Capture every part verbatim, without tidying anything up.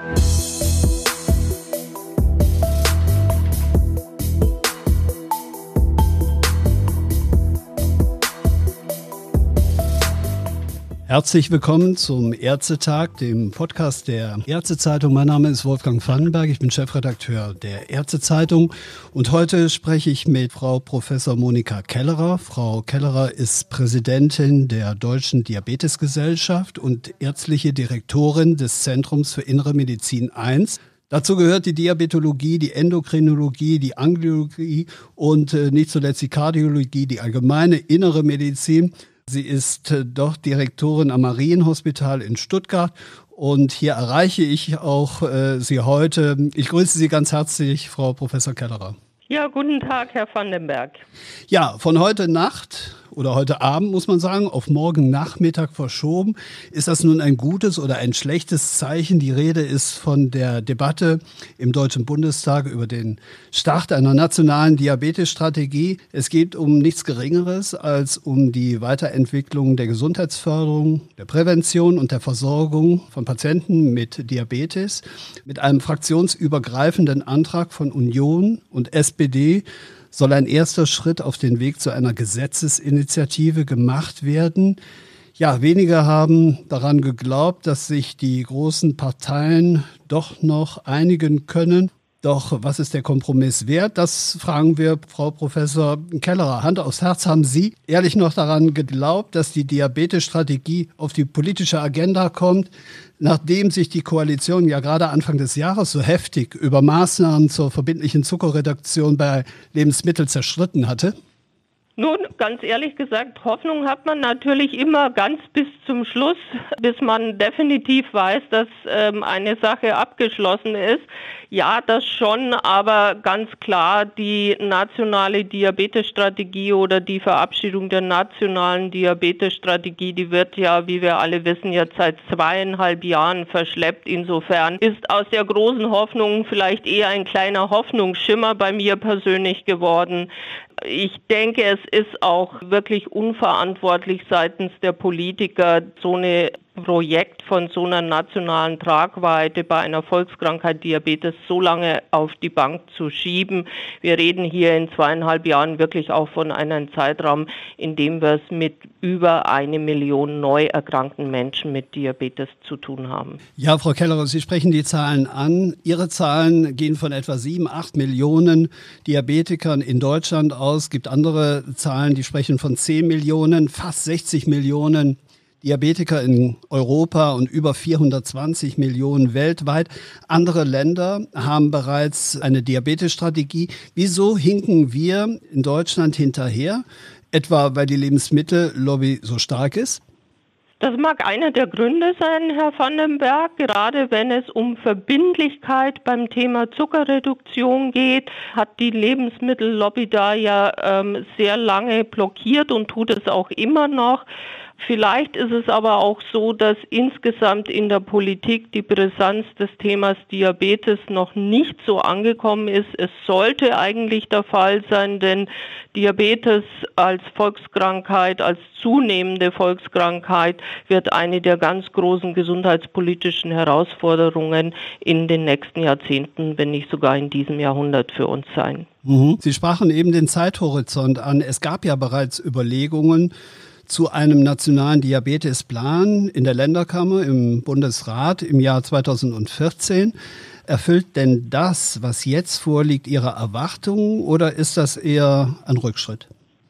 Herzlich willkommen zum Ärztetag, dem Podcast der Ärztezeitung. Mein Name ist Wolfgang Vandenberg, ich bin Chefredakteur der Ärztezeitung und heute spreche ich mit Frau Professor Monika Kellerer. Frau Kellerer ist Präsidentin der Deutschen Diabetesgesellschaft und ärztliche Direktorin des Zentrums für Innere Medizin eins. Dazu gehört die Diabetologie, die Endokrinologie, die Angiologie und äh, nicht zuletzt die Kardiologie, die allgemeine innere Medizin. Sie ist äh, dort Direktorin am Marienhospital in Stuttgart und hier erreiche ich auch äh, Sie heute. Ich grüße Sie ganz herzlich, Frau Professor Kellerer. Ja, guten Tag, Herr Vandenberg. Ja, von heute Nacht oder heute Abend, muss man sagen, auf morgen Nachmittag verschoben. Ist das nun ein gutes oder ein schlechtes Zeichen? Die Rede ist von der Debatte im Deutschen Bundestag über den Start einer nationalen Diabetesstrategie. Es geht um nichts Geringeres als um die Weiterentwicklung der Gesundheitsförderung, der Prävention und der Versorgung von Patienten mit Diabetes. Mit einem fraktionsübergreifenden Antrag von Union und S P D soll ein erster Schritt auf den Weg zu einer Gesetzesinitiative gemacht werden. Ja, wenige haben daran geglaubt, dass sich die großen Parteien doch noch einigen können. Doch was ist der Kompromiss wert? Das fragen wir Frau Professor Kellerer. Hand aufs Herz, haben Sie ehrlich noch daran geglaubt, dass die Diabetesstrategie auf die politische Agenda kommt, nachdem sich die Koalition ja gerade Anfang des Jahres so heftig über Maßnahmen zur verbindlichen Zuckerreduktion bei Lebensmitteln zerstritten hatte? Nun, ganz ehrlich gesagt, Hoffnung hat man natürlich immer ganz bis zum Schluss, bis man definitiv weiß, dass ähm, eine Sache abgeschlossen ist. Ja, das schon, aber ganz klar, die nationale Diabetesstrategie oder die Verabschiedung der nationalen Diabetesstrategie, die wird ja, wie wir alle wissen, jetzt seit zweieinhalb Jahren verschleppt. Insofern ist aus der großen Hoffnung vielleicht eher ein kleiner Hoffnungsschimmer bei mir persönlich geworden. Ich denke, es ist auch wirklich unverantwortlich seitens der Politiker, so ein Projekt von so einer nationalen Tragweite bei einer Volkskrankheit Diabetes so lange auf die Bank zu schieben. Wir reden hier in zweieinhalb Jahren wirklich auch von einem Zeitraum, in dem wir es mit über eine Million neu erkrankten Menschen mit Diabetes zu tun haben. Ja, Frau Kellerer, Sie sprechen die Zahlen an. Ihre Zahlen gehen von etwa sieben, acht Millionen Diabetikern in Deutschland aus. Es gibt andere Zahlen, die sprechen von zehn Millionen, fast sechzig Millionen Diabetiker in Europa und über vierhundertzwanzig Millionen weltweit. Andere Länder haben bereits eine Diabetesstrategie. Wieso hinken wir in Deutschland hinterher? Etwa, weil die Lebensmittellobby so stark ist? Das mag einer der Gründe sein, Herr Vandenberg. Gerade wenn es um Verbindlichkeit beim Thema Zuckerreduktion geht, hat die Lebensmittellobby da ja ähm, sehr lange blockiert und tut es auch immer noch. Vielleicht ist es aber auch so, dass insgesamt in der Politik die Brisanz des Themas Diabetes noch nicht so angekommen ist. Es sollte eigentlich der Fall sein, denn Diabetes als Volkskrankheit, als zunehmende Volkskrankheit wird eine der ganz großen gesundheitspolitischen Herausforderungen in den nächsten Jahrzehnten, wenn nicht sogar in diesem Jahrhundert für uns sein. Mhm. Sie sprachen eben den Zeithorizont an. Es gab ja bereits Überlegungen zu einem nationalen Diabetesplan in der Länderkammer im Bundesrat im Jahr zweitausendvierzehn. Erfüllt denn das, was jetzt vorliegt, Ihre Erwartungen oder ist das eher ein Rückschritt?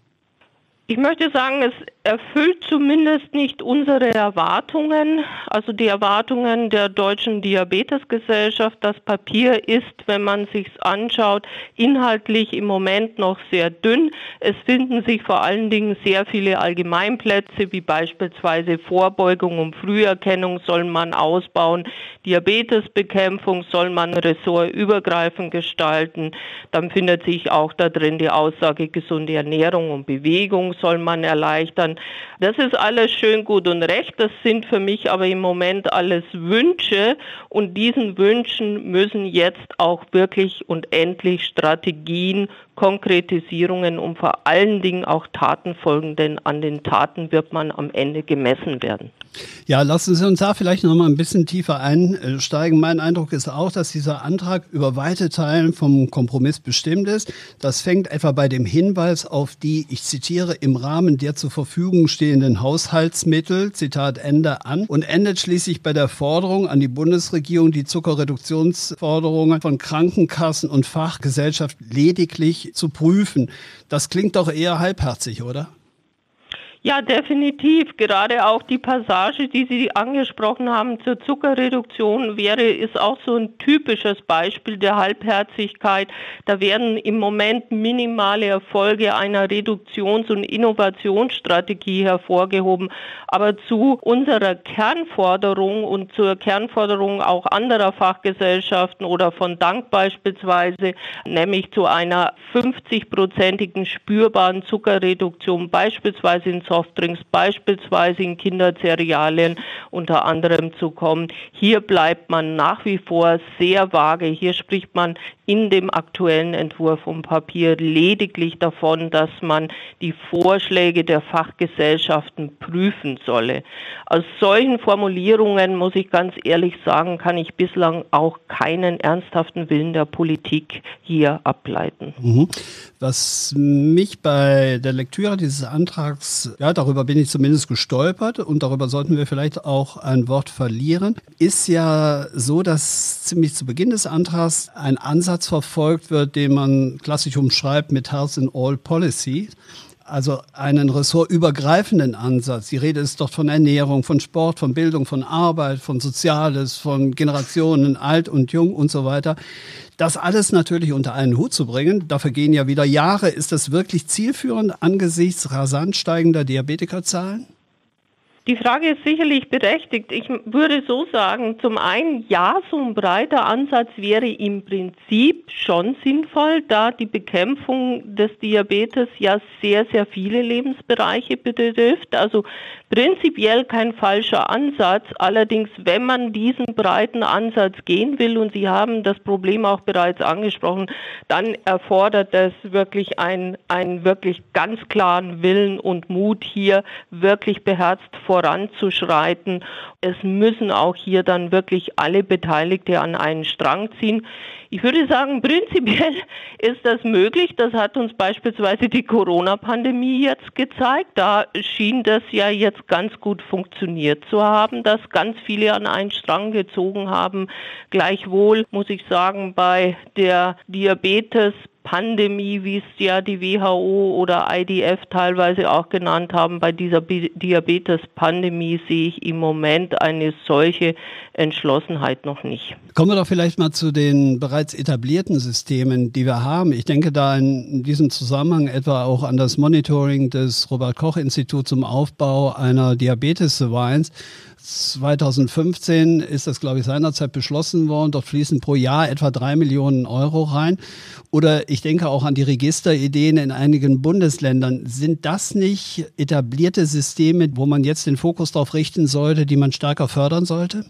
Ich möchte sagen, es erfüllt zumindest nicht unsere Erwartungen, also die Erwartungen der Deutschen Diabetesgesellschaft. Das Papier ist, wenn man sich's anschaut, inhaltlich im Moment noch sehr dünn. Es finden sich vor allen Dingen sehr viele Allgemeinplätze, wie beispielsweise Vorbeugung und Früherkennung soll man ausbauen, Diabetesbekämpfung soll man ressortübergreifend gestalten. Dann findet sich auch da drin die Aussage, gesunde Ernährung und Bewegung soll man erleichtern. Das ist alles schön, gut und recht. Das sind für mich aber im Moment alles Wünsche und diesen Wünschen müssen jetzt auch wirklich und endlich Strategien Konkretisierungen und vor allen Dingen auch Taten folgen, denn an den Taten wird man am Ende gemessen werden. Ja, lassen Sie uns da vielleicht noch mal ein bisschen tiefer einsteigen. Mein Eindruck ist auch, dass dieser Antrag über weite Teilen vom Kompromiss bestimmt ist. Das fängt etwa bei dem Hinweis auf die, ich zitiere, im Rahmen der zur Verfügung stehenden Haushaltsmittel, Zitat Ende, an und endet schließlich bei der Forderung an die Bundesregierung, die Zuckerreduktionsforderungen von Krankenkassen und Fachgesellschaft lediglich zu prüfen. Das klingt doch eher halbherzig, oder? Ja, definitiv. Gerade auch die Passage, die Sie angesprochen haben zur Zuckerreduktion, wäre, ist auch so ein typisches Beispiel der Halbherzigkeit. Da werden im Moment minimale Erfolge einer Reduktions- und Innovationsstrategie hervorgehoben. Aber zu unserer Kernforderung und zur Kernforderung auch anderer Fachgesellschaften oder von Dank beispielsweise, nämlich zu einer fünfzig-prozentigen spürbaren Zuckerreduktion, beispielsweise in Softdrinks, beispielsweise in Kindercerealien unter anderem zu kommen. Hier bleibt man nach wie vor sehr vage. Hier spricht man in dem aktuellen Entwurf vom Papier lediglich davon, dass man die Vorschläge der Fachgesellschaften prüfen solle. Aus solchen Formulierungen, muss ich ganz ehrlich sagen, kann ich bislang auch keinen ernsthaften Willen der Politik hier ableiten. Mhm. Was mich bei der Lektüre dieses Antrags, ja, darüber bin ich zumindest gestolpert und darüber sollten wir vielleicht auch ein Wort verlieren, ist ja so, dass ziemlich zu Beginn des Antrags ein Ansatz verfolgt wird, den man klassisch umschreibt mit Health in All Policy. Also einen ressortübergreifenden Ansatz. Die Rede ist dort von Ernährung, von Sport, von Bildung, von Arbeit, von Soziales, von Generationen, alt und jung und so weiter. Das alles natürlich unter einen Hut zu bringen, dafür gehen ja wieder Jahre. Ist das wirklich zielführend angesichts rasant steigender Diabetikerzahlen? Die Frage ist sicherlich berechtigt. Ich würde so sagen, zum einen, ja, so ein breiter Ansatz wäre im Prinzip schon sinnvoll, da die Bekämpfung des Diabetes ja sehr, sehr viele Lebensbereiche betrifft. Also prinzipiell kein falscher Ansatz. Allerdings, wenn man diesen breiten Ansatz gehen will, und Sie haben das Problem auch bereits angesprochen, dann erfordert das wirklich einen, einen wirklich ganz klaren Willen und Mut, hier wirklich beherzt voranzuschreiten. Es müssen auch hier dann wirklich alle Beteiligte an einen Strang ziehen. Ich würde sagen, prinzipiell ist das möglich. Das hat uns beispielsweise die Corona-Pandemie jetzt gezeigt. Da schien das ja jetzt ganz gut funktioniert zu haben, dass ganz viele an einen Strang gezogen haben. Gleichwohl muss ich sagen, bei der Diabetes Pandemie, wie es ja die W H O oder I D F teilweise auch genannt haben, bei dieser Diabetes-Pandemie sehe ich im Moment eine solche Entschlossenheit noch nicht. Kommen wir doch vielleicht mal zu den bereits etablierten Systemen, die wir haben. Ich denke da in diesem Zusammenhang etwa auch an das Monitoring des Robert-Koch-Instituts zum Aufbau einer Diabetes-Surveillance. zweitausendfünfzehn ist das, glaube ich, seinerzeit beschlossen worden. Dort fließen pro Jahr etwa drei Millionen Euro rein. Oder ich denke auch an die Registerideen in einigen Bundesländern. Sind das nicht etablierte Systeme, wo man jetzt den Fokus darauf richten sollte, die man stärker fördern sollte?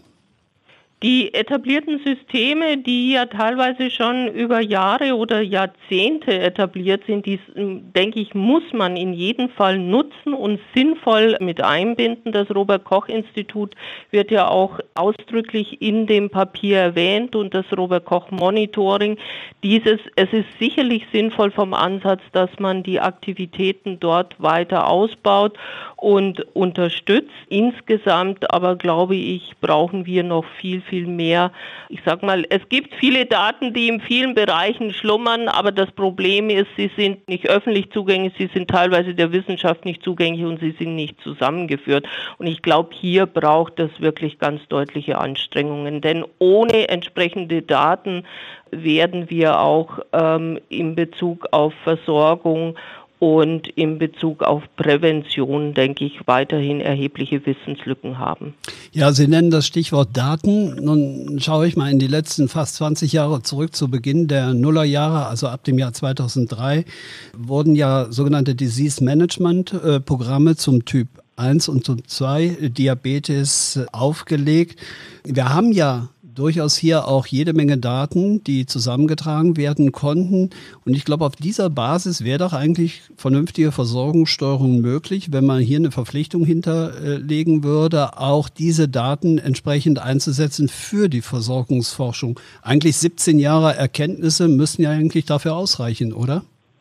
Die etablierten Systeme, die ja teilweise schon über Jahre oder Jahrzehnte etabliert sind, die, denke ich, muss man in jedem Fall nutzen und sinnvoll mit einbinden. Das Robert-Koch-Institut wird ja auch ausdrücklich in dem Papier erwähnt und das Robert-Koch-Monitoring. Dieses, es ist sicherlich sinnvoll vom Ansatz, dass man die Aktivitäten dort weiter ausbaut und unterstützt. Insgesamt aber, glaube ich, brauchen wir noch viel, viel viel mehr. Ich sag mal, es gibt viele Daten, die in vielen Bereichen schlummern, aber das Problem ist, sie sind nicht öffentlich zugänglich, sie sind teilweise der Wissenschaft nicht zugänglich und sie sind nicht zusammengeführt. Und ich glaube, hier braucht es wirklich ganz deutliche Anstrengungen, denn ohne entsprechende Daten werden wir auch ähm, in Bezug auf Versorgung und in Bezug auf Prävention, denke ich, weiterhin erhebliche Wissenslücken haben. Ja, Sie nennen das Stichwort Daten. Nun schaue ich mal in die letzten fast zwanzig Jahre zurück, zu Beginn der Nullerjahre, also ab dem Jahr zweitausenddrei, wurden ja sogenannte Disease Management Programme zum Typ eins und Typ zwei Diabetes aufgelegt. Wir haben ja durchaus hier auch jede Menge Daten, die zusammengetragen werden konnten. Und ich glaube, auf dieser Basis wäre doch eigentlich vernünftige Versorgungssteuerung möglich, wenn man hier eine Verpflichtung hinterlegen würde, auch diese Daten entsprechend einzusetzen für die Versorgungsforschung. Eigentlich siebzehn Jahre Erkenntnisse müssen ja eigentlich dafür ausreichen, oder?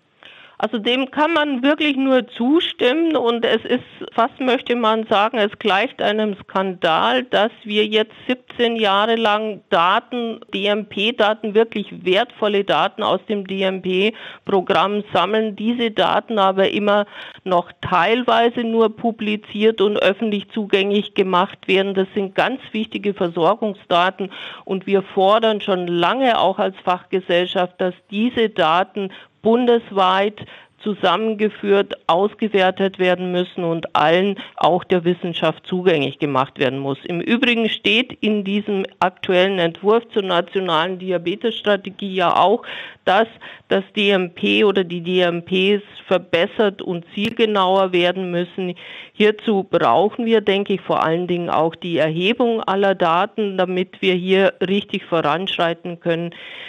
Also dem kann man wirklich nur zustimmen und es ist, fast möchte man sagen, es gleicht einem Skandal, dass wir jetzt siebzehn Jahre lang Daten, D M P-Daten, wirklich wertvolle Daten aus dem D M P-Programm sammeln, diese Daten aber immer noch teilweise nur publiziert und öffentlich zugänglich gemacht werden. Das sind ganz wichtige Versorgungsdaten und wir fordern schon lange auch als Fachgesellschaft, dass diese Daten bundesweit zusammengeführt, ausgewertet werden müssen und allen, auch der Wissenschaft, zugänglich gemacht werden muss. Im Übrigen steht in diesem aktuellen Entwurf zur nationalen Diabetesstrategie ja auch, dass das D M P oder die D M Ps verbessert und zielgenauer werden müssen. Hierzu brauchen wir, denke ich, vor allen Dingen auch die Erhebung aller Daten, damit wir hier richtig voranschreiten können.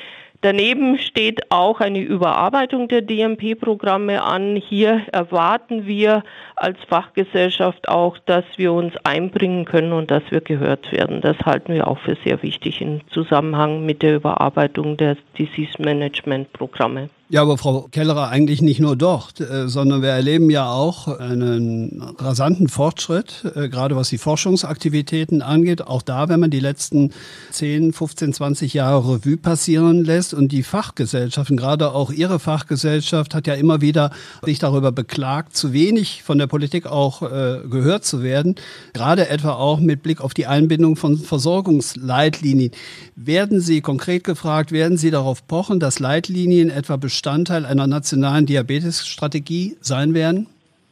Daneben steht auch eine Überarbeitung der D M P-Programme an. Hier erwarten wir als Fachgesellschaft auch, dass wir uns einbringen können und dass wir gehört werden. Das halten wir auch für sehr wichtig im Zusammenhang mit der Überarbeitung der Disease-Management-Programme. Ja, aber Frau Kellerer, eigentlich nicht nur dort, äh, sondern wir erleben ja auch einen rasanten Fortschritt, äh, gerade was die Forschungsaktivitäten angeht. Auch da, wenn man die letzten zehn, fünfzehn, zwanzig Jahre Revue passieren lässt und die Fachgesellschaften, gerade auch Ihre Fachgesellschaft, hat ja immer wieder sich darüber beklagt, zu wenig von der Politik auch äh, gehört zu werden, gerade etwa auch mit Blick auf die Einbindung von Versorgungsleitlinien. Werden Sie konkret gefragt, werden Sie darauf pochen, dass Leitlinien etwa Bestandteil einer nationalen Diabetesstrategie sein werden?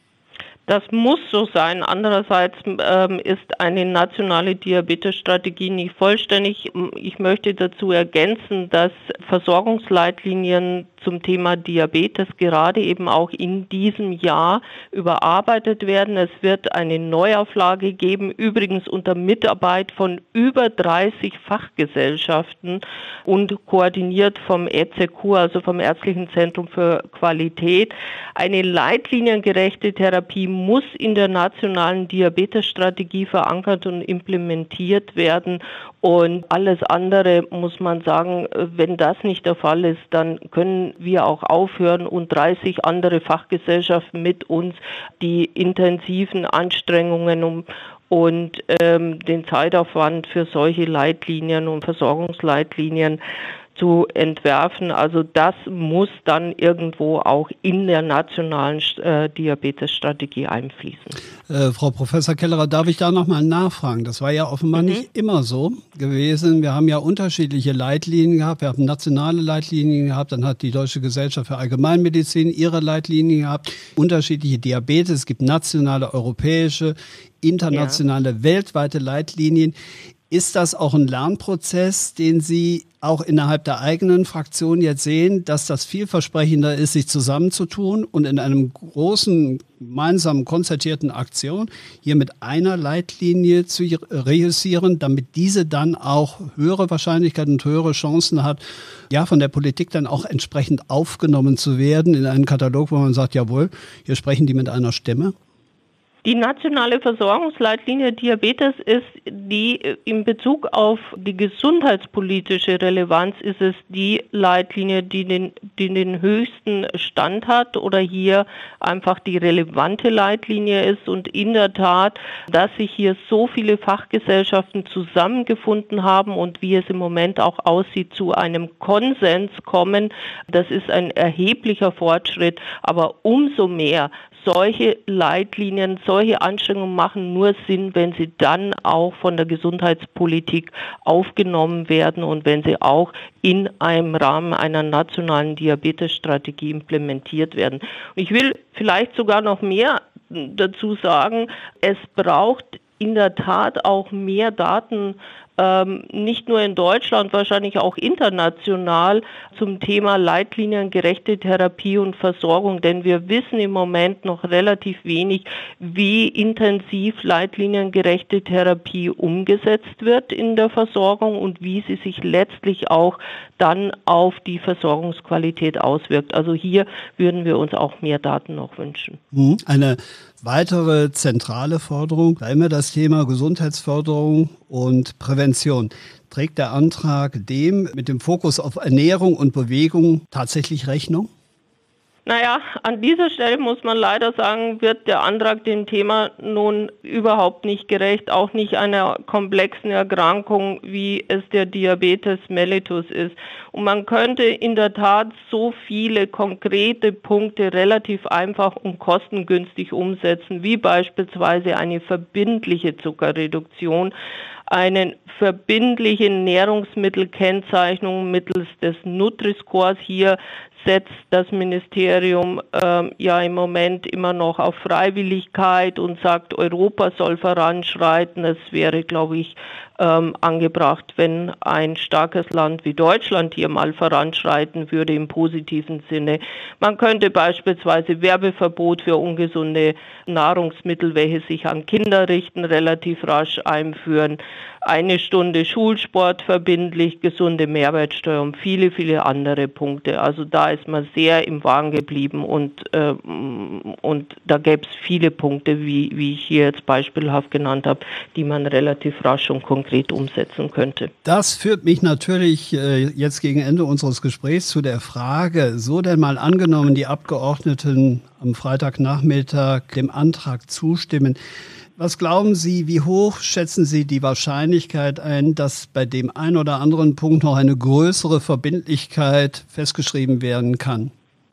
Das muss so sein. Andererseits ähm, ist eine nationale Diabetesstrategie nicht vollständig. Ich möchte dazu ergänzen, dass Versorgungsleitlinien zum Thema Diabetes gerade eben auch in diesem Jahr überarbeitet werden. Es wird eine Neuauflage geben, übrigens unter Mitarbeit von über dreißig Fachgesellschaften und koordiniert vom E Z Q, also vom Ärztlichen Zentrum für Qualität. Eine leitliniengerechte Therapie muss in der nationalen Diabetesstrategie verankert und implementiert werden. Und alles andere, muss man sagen, wenn das nicht der Fall ist, dann können wir auch aufhören und dreißig andere Fachgesellschaften mit uns die intensiven Anstrengungen um und ähm, den Zeitaufwand für solche Leitlinien und Versorgungsleitlinien zu entwerfen. Also das muss dann irgendwo auch in der nationalen äh, Diabetesstrategie einfließen. Äh, Frau Professor Kellerer, darf ich da nochmal nachfragen? Das war ja offenbar mhm. nicht immer so gewesen. Wir haben ja unterschiedliche Leitlinien gehabt. Wir haben nationale Leitlinien gehabt. Dann hat die Deutsche Gesellschaft für Allgemeinmedizin ihre Leitlinien gehabt. Unterschiedliche Diabetes. Es gibt nationale, europäische, internationale, ja. weltweite Leitlinien. Ist das auch ein Lernprozess, den Sie auch innerhalb der eigenen Fraktion jetzt sehen, dass das vielversprechender ist, sich zusammenzutun und in einem großen, gemeinsamen, konzertierten Aktion hier mit einer Leitlinie zu reüssieren, damit diese dann auch höhere Wahrscheinlichkeit und höhere Chancen hat, ja, von der Politik dann auch entsprechend aufgenommen zu werden in einen Katalog, wo man sagt, jawohl, hier sprechen die mit einer Stimme? Die nationale Versorgungsleitlinie Diabetes ist die, in Bezug auf die gesundheitspolitische Relevanz, ist es die Leitlinie, die den, die den höchsten Stand hat oder hier einfach die relevante Leitlinie ist. Und in der Tat, dass sich hier so viele Fachgesellschaften zusammengefunden haben und wie es im Moment auch aussieht, zu einem Konsens kommen, das ist ein erheblicher Fortschritt, aber umso mehr solche Leitlinien, solche Anstrengungen machen nur Sinn, wenn sie dann auch von der Gesundheitspolitik aufgenommen werden und wenn sie auch in einem Rahmen einer nationalen Diabetesstrategie implementiert werden. Und ich will vielleicht sogar noch mehr dazu sagen, es braucht in der Tat auch mehr Daten ähm, nicht nur in Deutschland, wahrscheinlich auch international zum Thema leitliniengerechte Therapie und Versorgung, denn wir wissen im Moment noch relativ wenig, wie intensiv leitliniengerechte Therapie umgesetzt wird in der Versorgung und wie sie sich letztlich auch dann auf die Versorgungsqualität auswirkt. Also hier würden wir uns auch mehr Daten noch wünschen. Eine weitere zentrale Forderung war immer das Thema Gesundheitsförderung und Prävention. Trägt der Antrag dem mit dem Fokus auf Ernährung und Bewegung tatsächlich Rechnung? Naja, an dieser Stelle muss man leider sagen, wird der Antrag dem Thema nun überhaupt nicht gerecht, auch nicht einer komplexen Erkrankung, wie es der Diabetes mellitus ist. Und man könnte in der Tat so viele konkrete Punkte relativ einfach und kostengünstig umsetzen, wie beispielsweise eine verbindliche Zuckerreduktion, eine verbindliche Nährungsmittelkennzeichnung mittels des Nutri-Scores. Hier setzt das Ministerium ähm, ja im Moment immer noch auf Freiwilligkeit und sagt, Europa soll voranschreiten. Es wäre, glaube ich, ähm, angebracht, wenn ein starkes Land wie Deutschland hier mal voranschreiten würde im positiven Sinne. Man könnte beispielsweise Werbeverbot für ungesunde Nahrungsmittel, welche sich an Kinder richten, relativ rasch einführen. Eine Stunde Schulsport verbindlich, gesunde Mehrwertsteuer und viele, viele andere Punkte. Also da ist man sehr im Wagen geblieben und, äh, und da gäbe es viele Punkte, wie, wie ich hier jetzt beispielhaft genannt habe, die man relativ rasch und konkret umsetzen könnte. Das führt mich natürlich äh, jetzt gegen Ende unseres Gesprächs zu der Frage, so denn mal angenommen, die Abgeordneten am Freitagnachmittag dem Antrag zustimmen, was glauben Sie, wie hoch schätzen Sie die Wahrscheinlichkeit ein, dass bei dem einen oder anderen Punkt noch eine größere Verbindlichkeit festgeschrieben werden kann?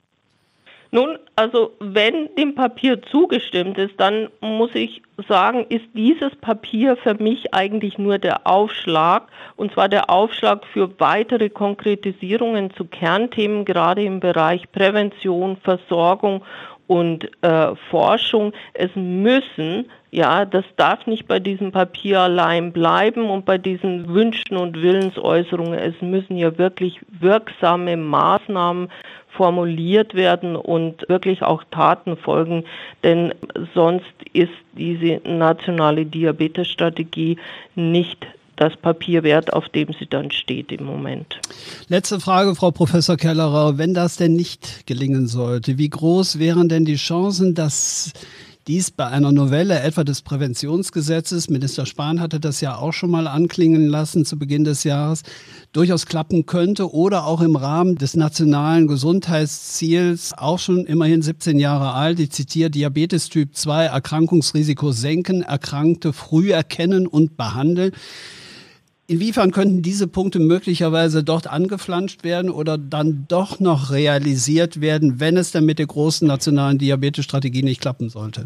Nun, also wenn dem Papier zugestimmt ist, dann muss ich sagen, ist dieses Papier für mich eigentlich nur der Aufschlag, und zwar der Aufschlag für weitere Konkretisierungen zu Kernthemen, gerade im Bereich Prävention, Versorgung und äh, Forschung. Es müssen, ja, das darf nicht bei diesem Papier allein bleiben und bei diesen Wünschen und Willensäußerungen. Es müssen ja wirklich wirksame Maßnahmen formuliert werden und wirklich auch Taten folgen, denn sonst ist diese nationale Diabetesstrategie nicht das Papier wert, auf dem sie dann steht im Moment. Letzte Frage, Frau Professor Kellerer. Wenn das denn nicht gelingen sollte, wie groß wären denn die Chancen, dass dies bei einer Novelle etwa des Präventionsgesetzes, Minister Spahn hatte das ja auch schon mal anklingen lassen zu Beginn des Jahres, durchaus klappen könnte oder auch im Rahmen des nationalen Gesundheitsziels, auch schon immerhin siebzehn Jahre alt, ich zitiere, Diabetes Typ zwei, Erkrankungsrisiko senken, Erkrankte früh erkennen und behandeln. Inwiefern könnten diese Punkte möglicherweise dort angeflanscht werden oder dann doch noch realisiert werden, wenn es dann mit der großen nationalen Diabetesstrategie nicht klappen sollte?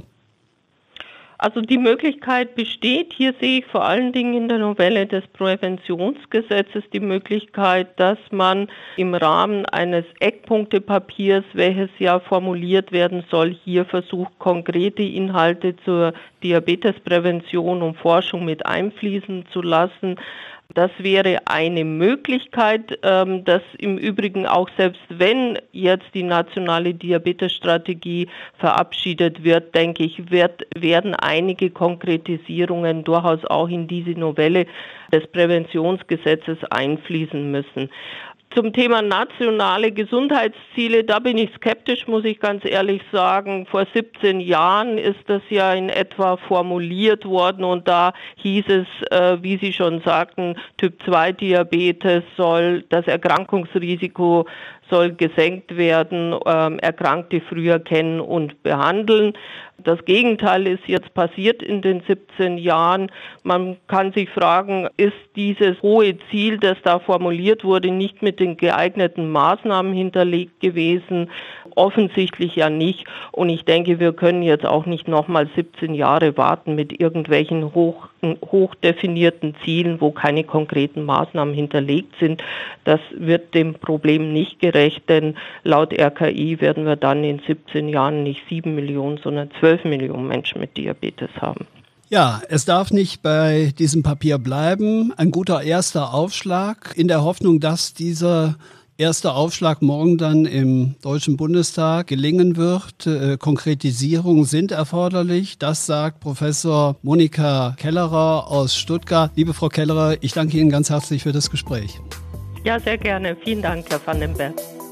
Also die Möglichkeit besteht, hier sehe ich vor allen Dingen in der Novelle des Präventionsgesetzes die Möglichkeit, dass man im Rahmen eines Eckpunktepapiers, welches ja formuliert werden soll, hier versucht, konkrete Inhalte zur Diabetesprävention und Forschung mit einfließen zu lassen. Das wäre eine Möglichkeit, das im Übrigen auch selbst wenn jetzt die nationale Diabetesstrategie verabschiedet wird, denke ich, wird, werden einige Konkretisierungen durchaus auch in diese Novelle des Präventionsgesetzes einfließen müssen. Zum Thema nationale Gesundheitsziele, da bin ich skeptisch, muss ich ganz ehrlich sagen. Vor siebzehn Jahren ist das ja in etwa formuliert worden und da hieß es, äh, wie Sie schon sagten, Typ zwei Diabetes soll, das Erkrankungsrisiko soll gesenkt werden, ähm, Erkrankte früher kennen und behandeln. Das Gegenteil ist jetzt passiert in den siebzehn Jahren. Man kann sich fragen, ist dieses hohe Ziel, das da formuliert wurde, nicht mit den geeigneten Maßnahmen hinterlegt gewesen? Offensichtlich ja nicht. Und ich denke, wir können jetzt auch nicht nochmal siebzehn Jahre warten mit irgendwelchen hoch, hoch definierten Zielen, wo keine konkreten Maßnahmen hinterlegt sind. Das wird dem Problem nicht gerecht, denn laut R K I werden wir dann in siebzehn Jahren nicht sieben Millionen, sondern zwölf Millionen Menschen mit Diabetes haben. Ja, es darf nicht bei diesem Papier bleiben. Ein guter erster Aufschlag in der Hoffnung, dass dieser erster Aufschlag morgen dann im Deutschen Bundestag gelingen wird. Äh, Konkretisierungen sind erforderlich. Das sagt Professor Monika Kellerer aus Stuttgart. Liebe Frau Kellerer, ich danke Ihnen ganz herzlich für das Gespräch. Ja, sehr gerne. Vielen Dank, Herr van den Berg.